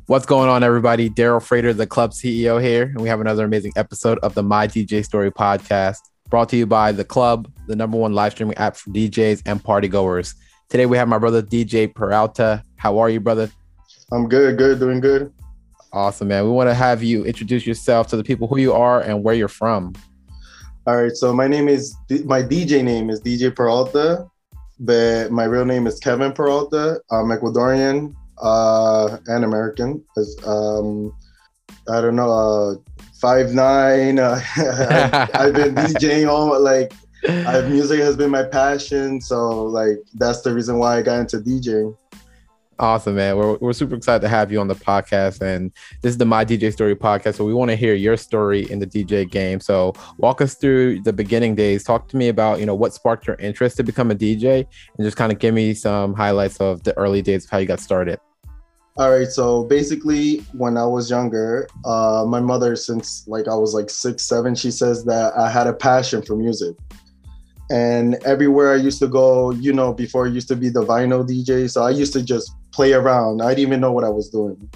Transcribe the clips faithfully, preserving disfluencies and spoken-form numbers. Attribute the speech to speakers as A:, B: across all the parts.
A: What's going on, everybody? Daryl Frater, the club C E O here, and we have another amazing episode of the My D J Story podcast, brought to you by The Club, the number one live streaming app for D Js and party goers. Today, we have my brother, D J Peralta. How are you, brother?
B: I'm good, good, doing good.
A: Awesome, man. We want to have you introduce yourself to the people, who you are and where you're from.
B: All right, so my name is, my D J name is D J Peralta, but my real name is Kevin Peralta. I'm Ecuadorian. Uh, and American. Um, I don't know, uh, five nine. Uh, I've, I've been DJing all like. I've, music has been my passion, so like that's the reason why I got into DJing.
A: Awesome, man. We're we're super excited to have you on the podcast, and this is the My D J Story podcast. So we want to hear your story in the D J game. So walk us through the beginning days. Talk to me about you know what sparked your interest to become a D J, and just kind of give me some highlights of the early days of how you got started.
B: All right, so basically when I was younger, uh, my mother, since like I was like six, seven, she says that I had a passion for music. And everywhere I used to go, you know, before I used to be the vinyl D J, so I used to just play around. I didn't even know what I was doing.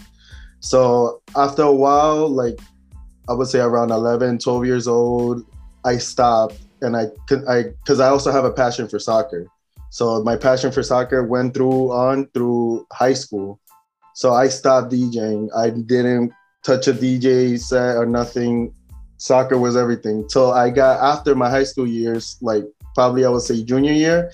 B: So after a while, like I would say around eleven, twelve years old, I stopped and I, I, cause I also have a passion for soccer. So my passion for soccer went through on through high school. So I stopped DJing. I didn't touch a D J set or nothing. Soccer was everything. Till I got, after my high school years, like probably I would say junior year,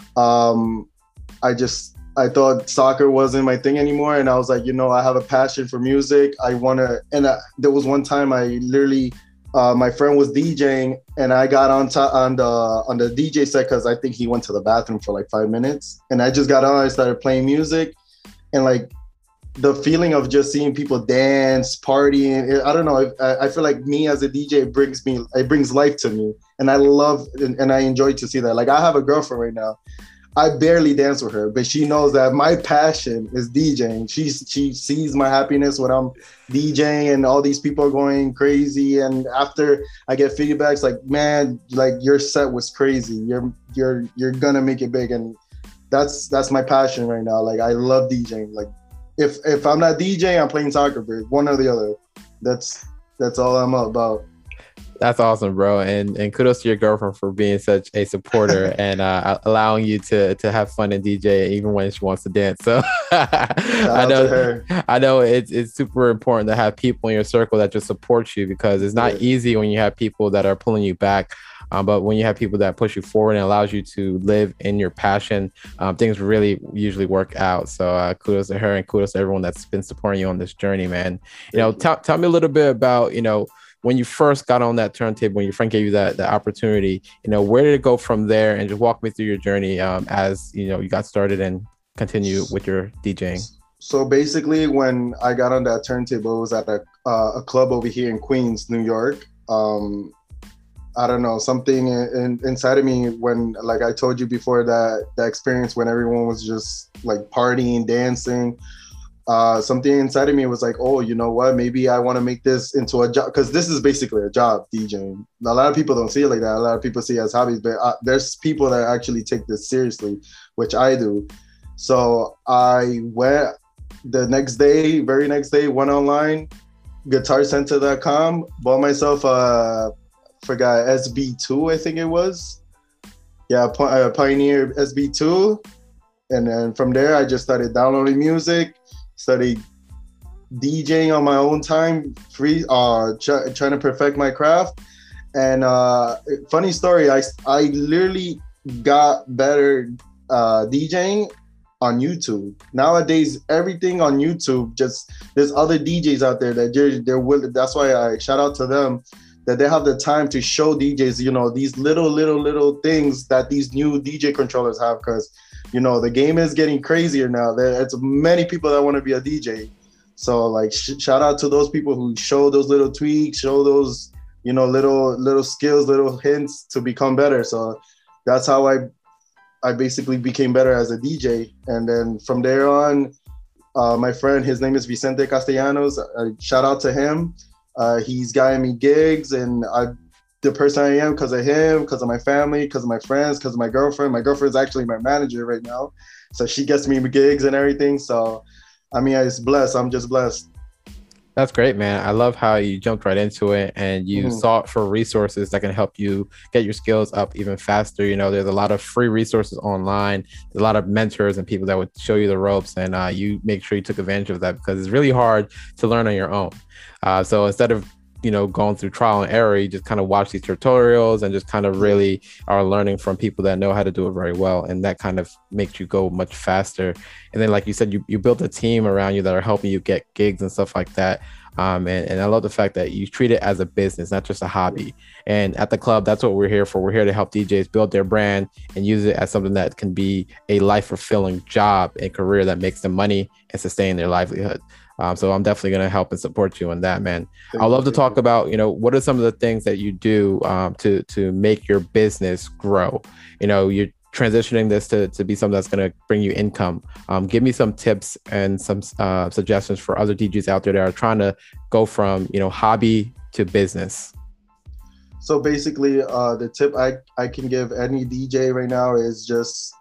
B: um, I just, I thought soccer wasn't my thing anymore. And I was like, you know, I have a passion for music. I want to, and I, there was one time I literally, uh, my friend was DJing and I got on, to, on the on the D J set because I think he went to the bathroom for like five minutes. And I just got on, I started playing music and like, the feeling of just seeing people dance, partying, I don't know. I, I feel like me as a D J it brings me, it brings life to me. And I love, and, and I enjoy to see that. Like I have a girlfriend right now. I barely dance with her, but she knows that my passion is DJing. She's, she sees my happiness when I'm DJing and all these people are going crazy. And after I get feedbacks like, man, like your set was crazy. You're, you're, you're gonna make it big. And that's, that's my passion right now. Like I love DJing. Like, If if I'm not DJing, I'm playing soccer, but one or the other. That's that's all I'm about.
A: That's awesome, bro. And and kudos to your girlfriend for being such a supporter and uh, allowing you to to have fun and D J even when she wants to dance. So I know I know it's it's super important to have people in your circle that just support you because it's not yeah. easy when you have people that are pulling you back. Um, but when you have people that push you forward and allows you to live in your passion, um, things really usually work out. So uh, kudos to her and kudos to everyone that's been supporting you on this journey, man. You know, t- tell me a little bit about, you know, when you first got on that turntable, when your friend gave you that, that opportunity, you know, where did it go from there? And just walk me through your journey um, as, you know, you got started and continue with your DJing.
B: So basically when I got on that turntable, it was at a, uh, a club over here in Queens, New York. Um, I don't know, something in, inside of me when, like I told you before, that that experience when everyone was just like partying, dancing, uh, something inside of me was like, oh, you know what, maybe I want to make this into a job, because this is basically a job, DJing. A lot of people don't see it like that. A lot of people see it as hobbies, but uh, there's people that actually take this seriously, which I do. So I went the next day, very next day, went online, guitar center dot com, bought myself a, forgot S B two, I think it was. Yeah, uh, Pioneer S B two. And then from there, I just started downloading music, started DJing on my own time, free, uh, ch- trying to perfect my craft. And uh, funny story, I, I literally got better uh, DJing on YouTube. Nowadays, everything on YouTube, just there's other D Js out there that they're, they're willing. That's why I shout out to them, that they have the time to show D Js, you know, these little, little, little things that these new D J controllers have, because, you know, the game is getting crazier now. There's many people that want to be a D J. So, like, sh- shout out to those people who show those little tweaks, show those, you know, little, little skills, little hints to become better. So that's how I, I basically became better as a D J. And then from there on, uh, my friend, his name is Vicente Castellanos. Uh, shout out to him. Uh, he's gotten me gigs, and I, the person I am because of him, because of my family, because of my friends, because of my girlfriend. My girlfriend is actually my manager right now, so she gets me gigs and everything. So I mean, it's blessed. I'm just blessed.
A: That's great, man. I love how you jumped right into it and you mm-hmm. sought for resources that can help you get your skills up even faster. You know, there's a lot of free resources online. There's a lot of mentors and people that would show you the ropes, and uh, you make sure you took advantage of that because it's really hard to learn on your own. Uh, so instead of you know, going through trial and error, you just kind of watch these tutorials and just kind of really are learning from people that know how to do it very well. And that kind of makes you go much faster. And then, like you said, you, you built a team around you that are helping you get gigs and stuff like that. Um, and, and I love the fact that you treat it as a business, not just a hobby. And at the club, that's what we're here for. We're here to help D Js build their brand and use it as something that can be a life fulfilling job and career that makes them money and sustain their livelihood. Um, so I'm definitely going to help and support you on that, man. I'd love to talk about, you know, what are some of the things that you do um, to to make your business grow? You know, you're transitioning this to, to be something that's going to bring you income. Um, give me some tips and some uh, suggestions for other D Js out there that are trying to go from, you know, hobby to business.
B: So basically, uh, the tip I, I can give any D J right now is just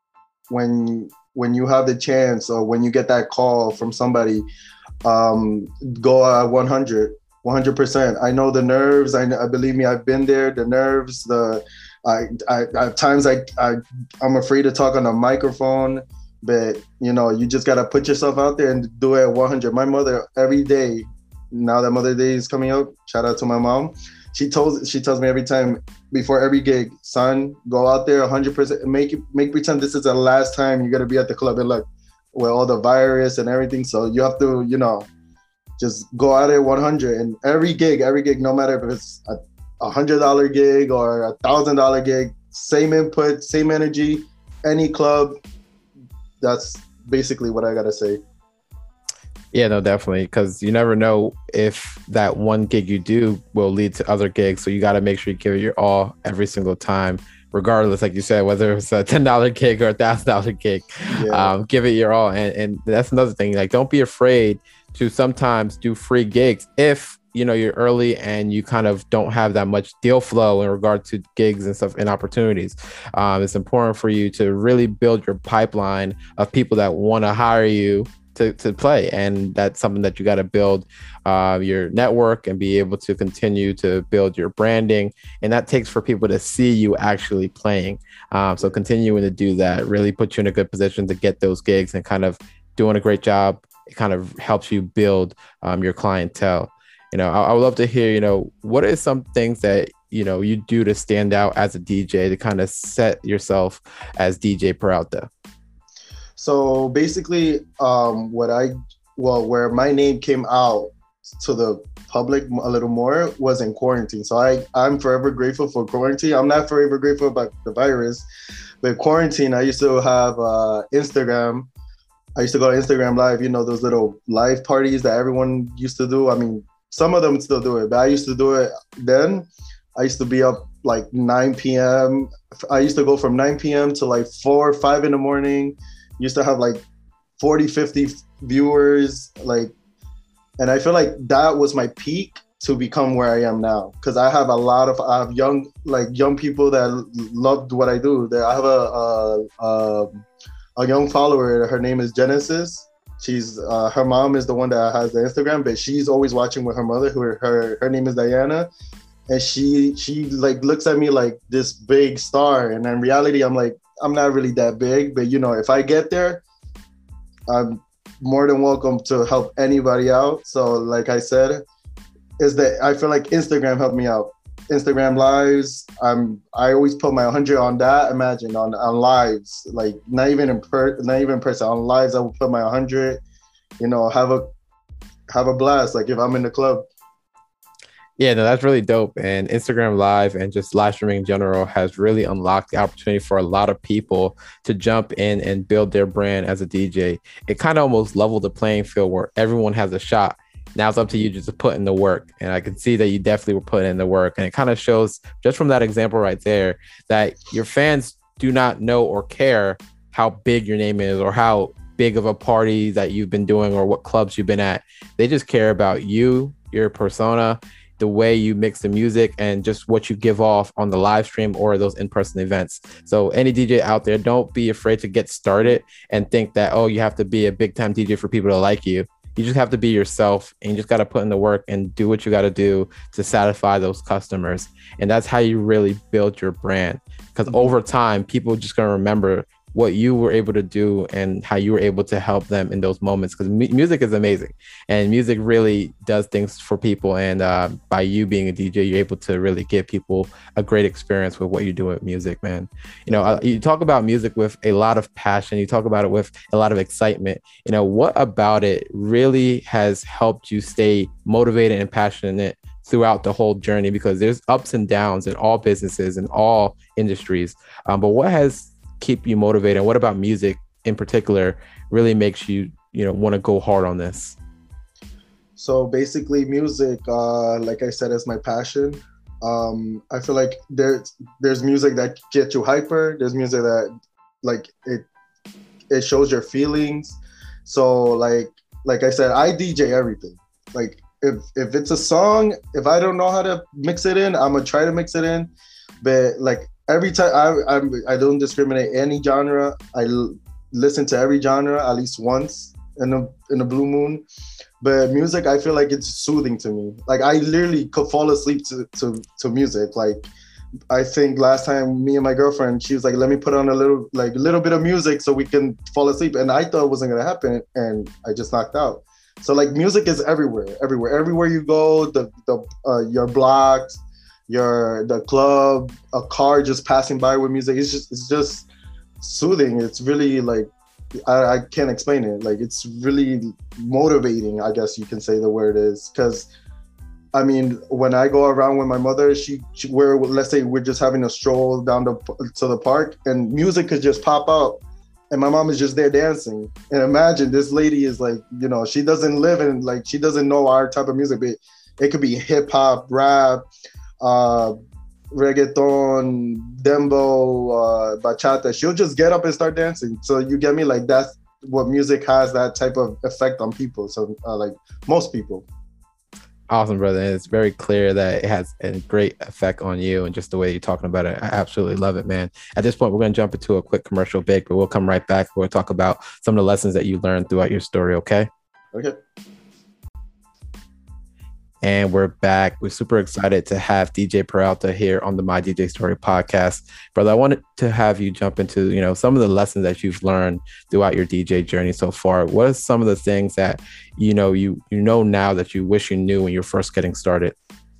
B: when when you have the chance or when you get that call from somebody, um, go at one hundred, one hundred percent. I know the nerves. I, I believe me, I've been there. The nerves, the I, I at times I, I I'm afraid to talk on a microphone, but you know, you just gotta put yourself out there and do it at one hundred. My mother every day, now that Mother's Day is coming up, shout out to my mom. She tells she tells me every time before every gig, son, go out there one hundred percent, make make pretend this is the last time you're gonna be at the club and look, with all the virus and everything. So you have to, you know, just go out there one hundred. And every gig, every gig, no matter if it's a one hundred dollar gig or a one thousand dollar gig, same input, same energy, any club. That's basically what I gotta say.
A: Yeah, no, definitely. Because you never know if that one gig you do will lead to other gigs. So you got to make sure you give it your all every single time, regardless, like you said, whether it's a ten dollar gig or a one thousand dollar gig, yeah. um, give it your all. And, and that's another thing. Like, don't be afraid to sometimes do free gigs if, you know, you're early and you kind of don't have that much deal flow in regard to gigs and stuff and opportunities. Um, it's important for you to really build your pipeline of people that want to hire you to, to play. And that's something that you got to build uh, your network and be able to continue to build your branding. And that takes for people to see you actually playing. Um, so continuing to do that really puts you in a good position to get those gigs and kind of doing a great job. It kind of helps you build um, your clientele. You know, I, I would love to hear, you know, what are some things that, you know, you do to stand out as a D J to kind of set yourself as D J Peralta?
B: So basically, um, what I, well, where my name came out to the public a little more was in quarantine. So I, I'm forever grateful for quarantine. I'm not forever grateful about the virus, but quarantine, I used to have uh, Instagram. I used to go to Instagram Live, you know, those little live parties that everyone used to do. I mean, some of them still do it, but I used to do it then. I used to be up like nine p.m. I used to go from nine p.m. to like four, five in the morning. Used to have like forty, fifty viewers, like, and I feel like that was my peak to become where I am now. Cause I have a lot of, I have young, like young people that loved what I do. That I have a, a, a, a young follower, her name is Genesis. She's, uh, her mom is the one that has the Instagram, but she's always watching with her mother, who her, her name is Diana. And she, she like looks at me like this big star. And in reality, I'm like, I'm not really that big, but you know, if I get there, I'm more than welcome to help anybody out. So like I said, is that I feel like Instagram helped me out. Instagram lives, I'm I always put my one hundred on that. Imagine on, on lives, like not even in per, not even in person, on lives I will put my one hundred, you know, have a have a blast, like if I'm in the club.
A: Yeah, no, that's really dope. And Instagram Live and just live streaming in general has really unlocked the opportunity for a lot of people to jump in and build their brand as a D J. It kind of almost leveled the playing field where everyone has a shot. Now it's up to you just to put in the work. And I can see that you definitely were putting in the work. And it kind of shows just from that example right there that your fans do not know or care how big your name is or how big of a party that you've been doing or what clubs you've been at. They just care about you, your persona, the way you mix the music and just what you give off on the live stream or those in-person events. So any D J out there, don't be afraid to get started and think that, oh, you have to be a big time D J for people to like you. You just have to be yourself, and you just got to put in the work and do what you got to do to satisfy those customers. And that's how you really build your brand. Because mm-hmm. over time, people are just going to remember what you were able to do and how you were able to help them in those moments. Because mu- music is amazing, and music really does things for people. And uh, by you being a D J, you're able to really give people a great experience with what you do with music, man. You know, uh, you talk about music with a lot of passion. You talk about it with a lot of excitement. You know, what about it really has helped you stay motivated and passionate throughout the whole journey? Because there's ups and downs in all businesses and all industries. Um, but what has keep you motivated, and what about music in particular really makes you, you know, want to go hard on this?
B: So basically music, uh like I said, is my passion. um I feel like there's there's music that gets you hyper, there's music that like it it shows your feelings. So like like I said, I D J everything. Like if if it's a song, if I don't know how to mix it in, I'm gonna try to mix it in. But like every time I I'm, I don't discriminate any genre. I l- listen to every genre at least once in a in a blue moon. But music, I feel like it's soothing to me. Like I literally could fall asleep to to, to music. Like I think last time me and my girlfriend, she was like, "Let me put on a little like a little bit of music so we can fall asleep." And I thought it wasn't gonna happen, and I just knocked out. So like music is everywhere, everywhere, everywhere you go. The the uh, your blocks, your the club, a car just passing by with music. It's just it's just soothing. It's really like I, I can't explain it. Like it's really motivating, I guess you can say the word is. Because I mean, when I go around with my mother, she, she we're let's say we're just having a stroll down the, to the park, and music could just pop out, and my mom is just there dancing. And imagine this lady is like, you know, she doesn't live in like she doesn't know our type of music, but it could be hip hop, rap, uh, reggaeton, dembo, uh, bachata. She'll just get up and start dancing. So you get me? Like that's what music has, that type of effect on people. So uh, like most people.
A: Awesome, brother. And it's very clear that it has a great effect on you, and just the way you're talking about it. I absolutely love it, man. At this point, we're going to jump into a quick commercial break, but we'll come right back. We'll talk about some of the lessons that you learned throughout your story. Okay.
B: Okay.
A: And we're back. We're super excited to have D J Peralta here on the My D J Story podcast. Brother, I wanted to have you jump into, you know, some of the lessons that you've learned throughout your D J journey so far. What are some of the things that, you know, you you know now that you wish you knew when you're first getting started?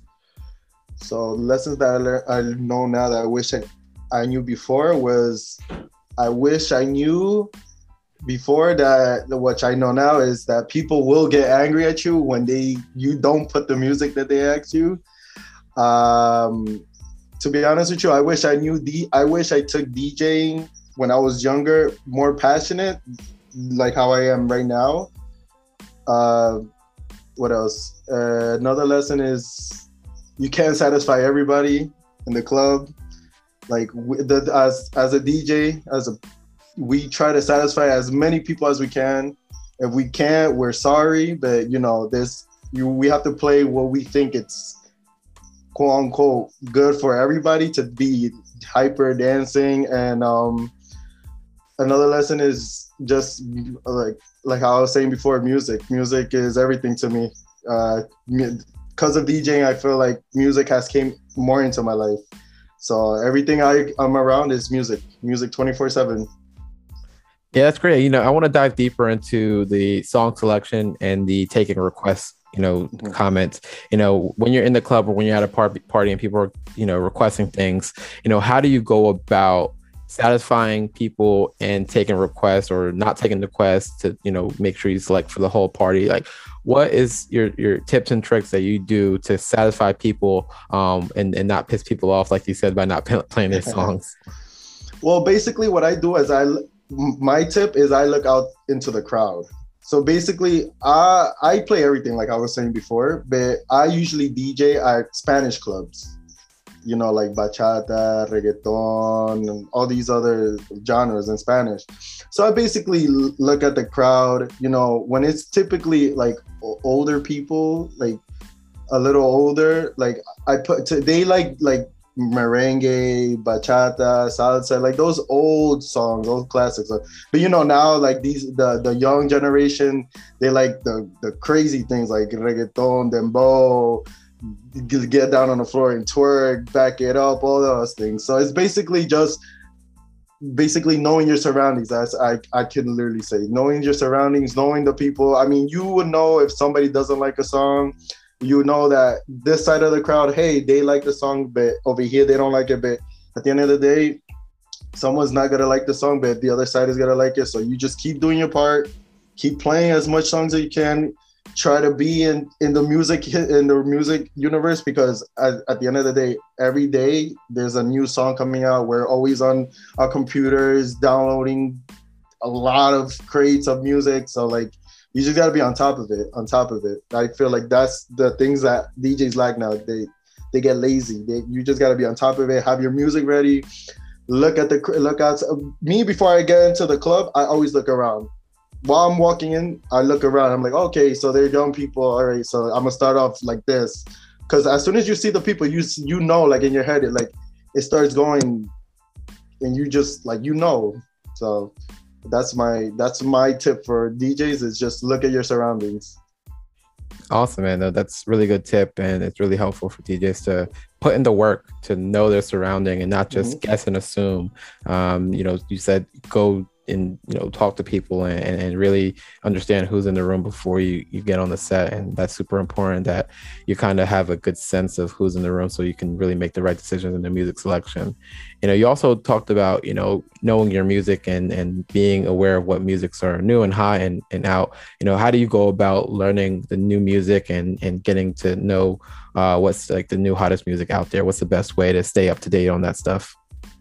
B: So lessons that I, learned, I know now that I wish I, I knew before was, I wish I knew before that, what I know now is that people will get angry at you when they you don't put the music that they ask you. Um, to be honest with you, I wish I knew D. I wish I took DJing when I was younger, more passionate, like how I am right now. Uh, what else? Uh, another lesson is you can't satisfy everybody in the club. Like the, as as a D J, as a we try to satisfy as many people as we can. If we can't, we're sorry, but you know, there's you we have to play what we think it's quote unquote good for everybody to be hyper dancing. And um another lesson is just like like how I was saying before, music. Music is everything to me. Uh because of DJing, I feel like music has came more into my life. So everything I, I'm around is music, music twenty-four seven.
A: Yeah, that's great. You know, I want to dive deeper into the song selection and the taking requests, you know, mm-hmm. comments. You know, when you're in the club or when you're at a party, party and people are, you know, requesting things, you know, how do you go about satisfying people and taking requests or not taking requests to, you know, make sure you select for the whole party? Like, what is your, your tips and tricks that you do to satisfy people um, and, and not piss people off, like you said, by not playing their songs?
B: Well, basically what I do is I, my tip is I look out into the crowd. So basically, I I play everything like I was saying before, but I usually D J at Spanish clubs, you know, like bachata, reggaeton, and all these other genres in Spanish. So I basically look at the crowd, you know, when it's typically like older people, like a little older, like I put to, they like like merengue, bachata, salsa, like those old songs, old classics. But you know, now like these the the young generation, they like the the crazy things like reggaeton, dembow, get down on the floor and twerk, back it up, all those things. So it's basically just basically knowing your surroundings. That's I I can literally say knowing your surroundings, knowing the people. I mean, you would know if somebody doesn't like a song. You know that this side of the crowd, hey, they like the song, but over here they don't like it. But at the end of the day, someone's not gonna like the song, but the other side is gonna like it. So you just keep doing your part, keep playing as much songs as you can. Try to be in in the music in the music universe, because at, at the end of the day, every day there's a new song coming out. We're always on our computers downloading a lot of crates of music. So like, you just got to be on top of it, on top of it. I feel like that's the things that D Js lack now. They they get lazy. They, you just got to be on top of it. Have your music ready. Look at the look out. Me, before I get into the club, I always look around. While I'm walking in, I look around. I'm like, okay, so they're young people. All right, so I'm gonna start off like this, because as soon as you see the people, you you know, like in your head, it like it starts going, and you just like you know. So that's my that's my tip for D Js, is just look at your surroundings.
A: Awesome, man. No, that's really good tip, and it's really helpful for D Js to put in the work to know their surrounding and not just mm-hmm. guess and assume. Um, you know, you said go and you know talk to people and, and really understand who's in the room before you you get on the set, and that's super important that you kind of have a good sense of who's in the room so you can really make the right decisions in the music selection. You know, you also talked about you know knowing your music and and being aware of what musics are new and hot and, and out. You know, how do you go about learning the new music and and getting to know uh what's like the new hottest music out there? What's the best way to stay up to date on that stuff?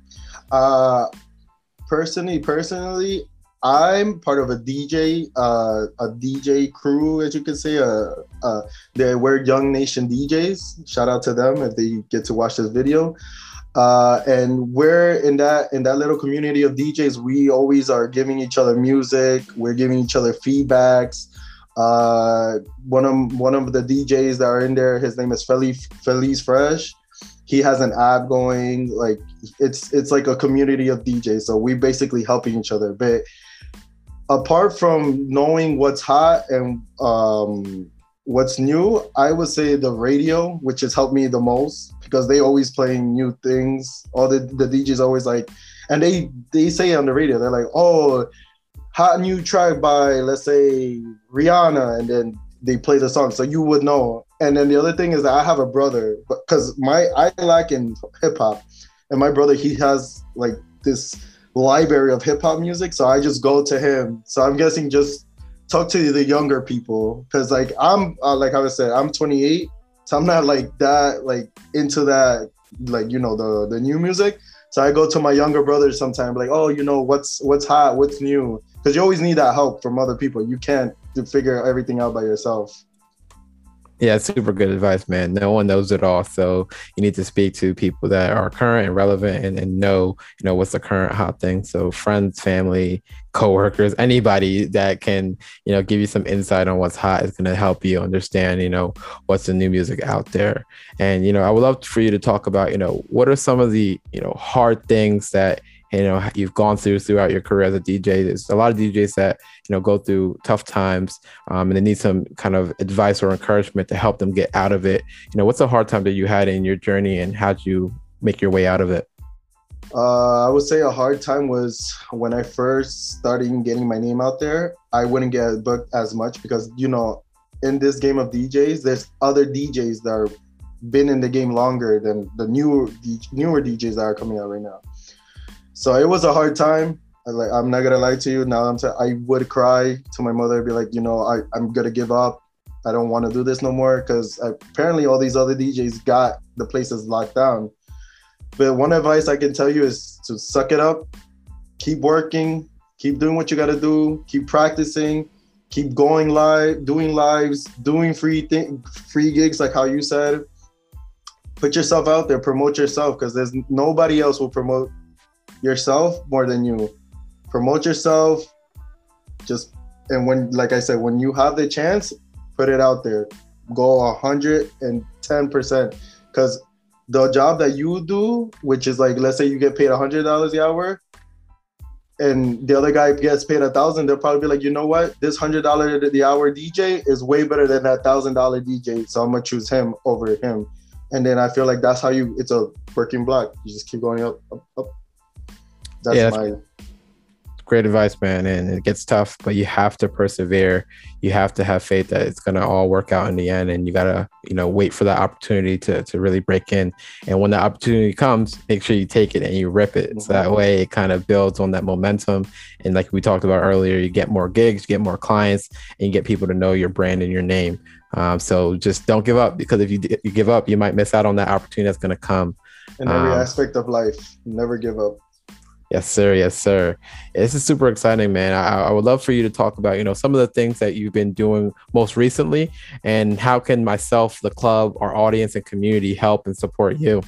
B: uh Personally, personally, I'm part of a D J, uh, a D J crew, as you could say. Uh, uh, they we're Young Nation D Js. Shout out to them if they get to watch this video. Uh, and we're in that in that little community of D Js. We always are giving each other music. We're giving each other feedbacks. Uh, one of one of the D Js that are in there, his name is Feliz Feliz Fresh. He has an app going, like it's it's like a community of D Js. So we basically helping each other. But apart from knowing what's hot and um, what's new, I would say the radio, which has helped me the most, because they always playing new things. All the, the D Js always like, and they they say on the radio, they're like, oh, hot new track by, let's say, Rihanna, and then they play the song, so you would know. And then the other thing is that I have a brother, because my I like in hip hop, and my brother, he has like this library of hip hop music, so I just go to him. So I'm guessing just talk to the younger people, because like I'm uh, like I said, I'm twenty-eight, so I'm not like that like into that like you know the the new music. So I go to my younger brother sometimes, like, oh, you know what's what's hot, what's new, because you always need that help from other people. You can't figure everything out by yourself.
A: Yeah, super good advice, man. No one knows it all. So you need to speak to people that are current and relevant and, and know, you know, what's the current hot thing. So friends, family, coworkers, anybody that can, you know, give you some insight on what's hot is going to help you understand, you know, what's the new music out there. And, you know, I would love for you to talk about, you know, what are some of the, you know, hard things that, you know, you've gone through throughout your career as a D J. There's a lot of D Js that, you know, go through tough times um, and they need some kind of advice or encouragement to help them get out of it. You know, what's a hard time that you had in your journey and how'd you make your way out of it?
B: Uh, I would say a hard time was when I first started getting my name out there. I wouldn't get booked as much because, you know, in this game of D Js, there's other D Js that are been in the game longer than the newer, newer D Js that are coming out right now. So it was a hard time. I, like, I'm not gonna lie to you. Now I'm t- I would cry to my mother, be like, you know, I, I'm gonna give up. I don't want to do this no more, because apparently all these other D Js got the places locked down. But one advice I can tell you is to suck it up, keep working, keep doing what you gotta do, keep practicing, keep going live, doing lives, doing free th- free gigs like how you said. Put yourself out there, promote yourself, because there's nobody else will promote yourself more than you. Promote yourself, just and when like I said, when you have the chance, put it out there. go one hundred ten percent, because the job that you do, which is like, let's say you get paid one hundred dollars the hour, and the other guy gets paid a thousand, they'll probably be like, you know what, this hundred dollars the hour D J is way better than that thousand dollar D J, so I'm gonna choose him over him. And then I feel like that's how you, it's a working block. You just keep going up, up, up. That's
A: yeah,
B: my
A: great advice, man. And it gets tough, but you have to persevere. You have to have faith that it's gonna all work out in the end, and you gotta, you know, wait for that opportunity to to really break in. And when the opportunity comes, make sure you take it and you rip it. Mm-hmm. So that way it kind of builds on that momentum. And like we talked about earlier, you get more gigs, you get more clients, and you get people to know your brand and your name. Um, so just don't give up, because if you you give up, you might miss out on that opportunity that's gonna come.
B: In every um, aspect of life, never give up.
A: Yes, sir. Yes, sir. This is super exciting, man. I, I would love for you to talk about, you know, some of the things that you've been doing most recently, and how can myself, the club, our audience and community help and support you?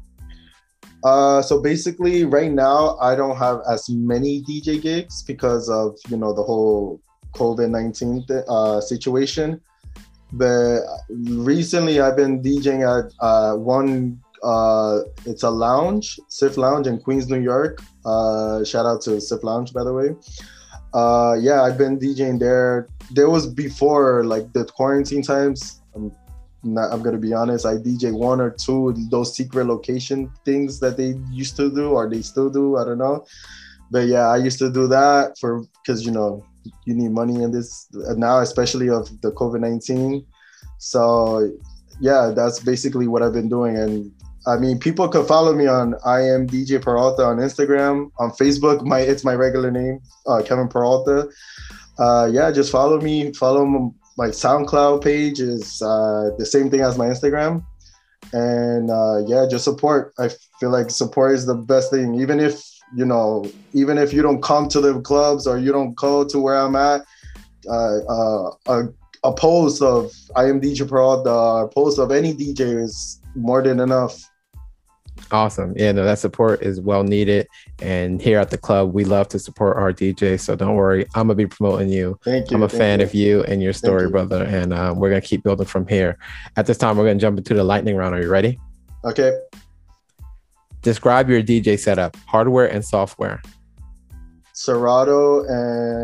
B: Uh, so basically right now, I don't have as many D J gigs because of, you know, the whole COVID nineteen uh, situation. But recently I've been DJing at uh, one, uh, it's a lounge, Sif Lounge in Queens, New York. Uh, shout out to Sif Lounge, by the way. Uh, yeah, I've been DJing there. There was before, like, the quarantine times. I'm not, I'm gonna be honest, I D J one or two those secret location things that they used to do, or they still do, I don't know. But yeah, I used to do that for, because, you know, you need money in this now, especially of the COVID nineteen. So yeah, that's basically what I've been doing. And I mean, people could follow me on I am D J Peralta on Instagram, on Facebook. My it's my regular name, uh, Kevin Peralta. Uh, yeah, just follow me. Follow my SoundCloud page is uh, the same thing as my Instagram. And uh, yeah, just support. I feel like support is the best thing. Even if, you know, even if you don't come to the clubs or you don't go to where I'm at, uh, uh, a, a post of I am D J Peralta, a post of any D J is more than enough.
A: Awesome. Yeah, no, that support is well needed. And here at the club, we love to support our D Js. So don't worry, I'm going to be promoting you.
B: Thank you.
A: I'm a
B: Thank
A: fan
B: you.
A: of you and your story,
B: you.
A: brother. And uh, we're going to keep building from here. At this time, we're going to jump into the lightning round. Are you ready?
B: Okay.
A: Describe your D J setup, hardware and software.
B: Serato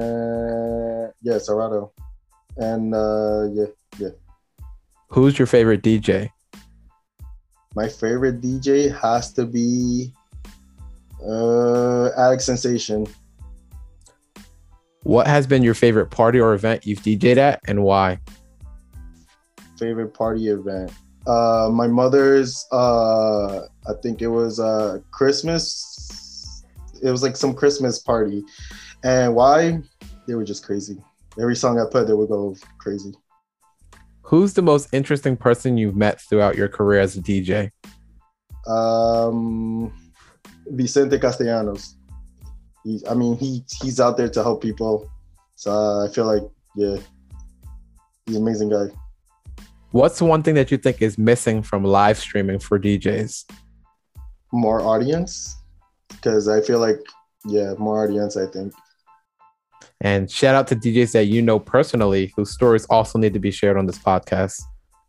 B: and yeah, Serato. And uh, yeah, yeah.
A: Who's your favorite D J?
B: My favorite D J has to be uh, Alex Sensation.
A: What has been your favorite party or event you've D J'd at, and why?
B: Favorite party event? Uh, my mother's, uh, I think it was uh, Christmas. It was like some Christmas party. And why? They were just crazy. Every song I put, they would go crazy.
A: Who's the most interesting person you've met throughout your career as a D J?
B: Um, Vicente Castellanos. He, I mean, he he's out there to help people. So uh, I feel like, yeah, he's an amazing guy.
A: What's one thing that you think is missing from live streaming for D Js?
B: More audience. Because I feel like, yeah, more audience, I think.
A: And shout out to D Js that you know personally whose stories also need to be shared on this podcast.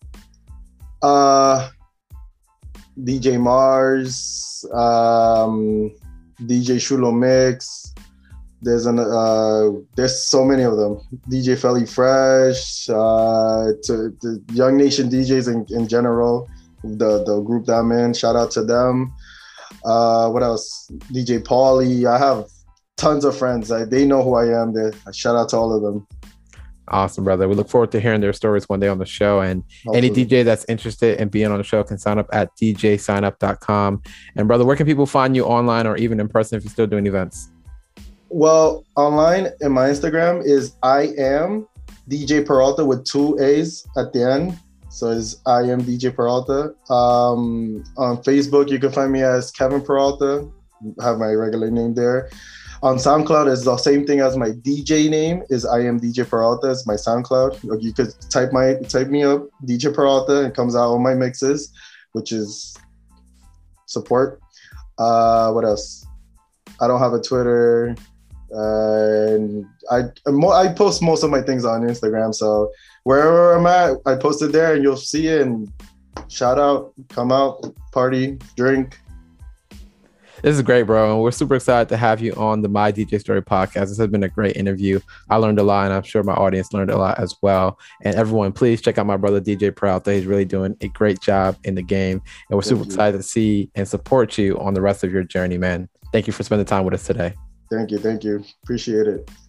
B: Uh, D J Mars, um, D J Shulo Mix. There's an uh, there's so many of them. D J Felly Fresh, uh, to the Young Nation D Js in, in general, the the group that I'm in. Shout out to them. Uh, what else? D J Pauly. I have tons of friends. I, they know who I am. They, shout out to all of them.
A: Awesome, brother. We look forward to hearing their stories one day on the show. And Hopefully. Any D J that's interested in being on the show can sign up at d j sign up dot com. And brother, where can people find you online or even in person if you're still doing events?
B: Well, online and my Instagram is I am D J Peralta with two A's at the end. So it's I am D J Peralta. Um, on Facebook, you can find me as Kevin Peralta. I have my regular name there. On SoundCloud, it's the same thing as my D J name is I am D J Peralta. It's my SoundCloud. You could type my type me up, D J Peralta, and it comes out all my mixes, which is support. Uh, what else? I don't have a Twitter. Uh, and I I post most of my things on Instagram, so wherever I'm at, I post it there and you'll see it. And shout out, come out, party, drink.
A: This is great, bro. And we're super excited to have you on the My D J Story podcast. This has been a great interview. I learned a lot, and I'm sure my audience learned a lot as well. And everyone, please check out my brother, D J Peralta. He's really doing a great job in the game. And we're super excited to see and support you on the rest of your journey, man. Thank you for spending time with us today.
B: Thank you. Thank you. Appreciate it.